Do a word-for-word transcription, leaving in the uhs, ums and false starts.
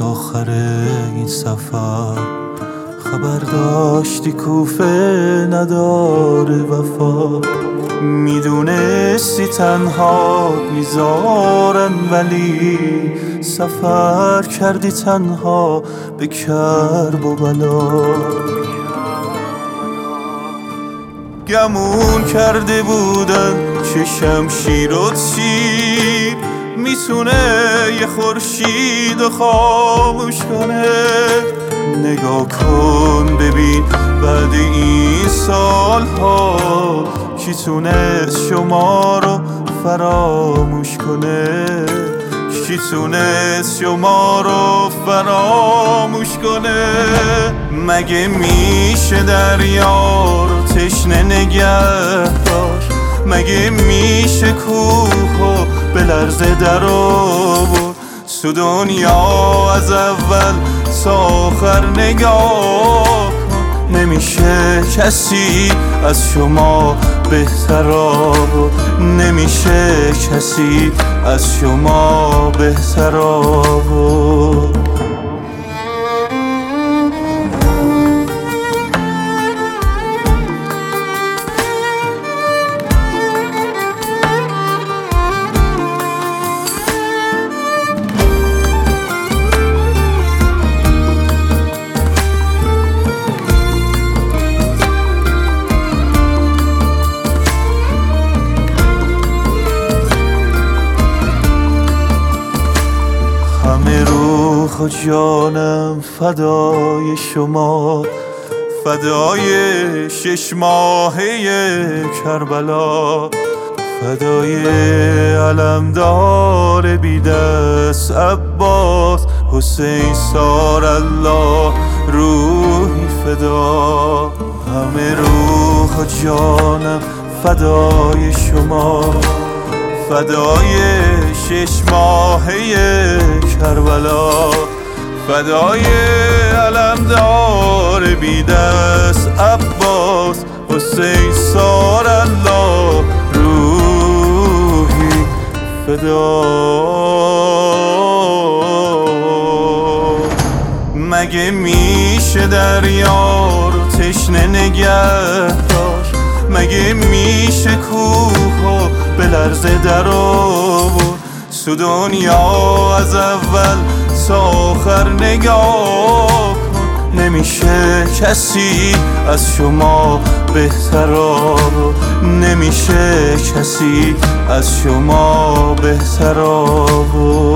آخر این سفر خبر داشتی کوفه نداره وفا، میدونستی تنها میذارن ولی سفر کردی تنها به کرب و بلا. گمون کرده بودن چه شمشیر و تیر میتونه یه خورشید و خاموش کنه. نگاه کن ببین بعد این سالها کی تونست شما رو فراموش کنه، کی تونست شما رو فراموش کنه. مگه میشه دریا رو تشنه نگه داشت، مگه میشه کوه به لرزه در آورد. تو دنیا از اول تا آخر نگاه کن، نمیشه کسی از شما بهتر آورد، نمیشه کسی از شما بهتر آورد. همه روح و جانم فدای شما، فدای شش ماهه کربلا، فدای علمدار بی دست عباس حسین سار الله روحی فدا. همه روح و جانم فدای شما، فدای شش ماهه کربلا، فدای علمدار بی دست عباس حسین سار الله روحی فدا. مگه میشه دریا رو تشنه نگه داشت، مگه میشه کوه به لرزه در آورد. تو دنیا از اول تا آخر نگاه کن، نمیشه کسی از شما بهتر آورد، نمیشه کسی از شما بهتر آورد.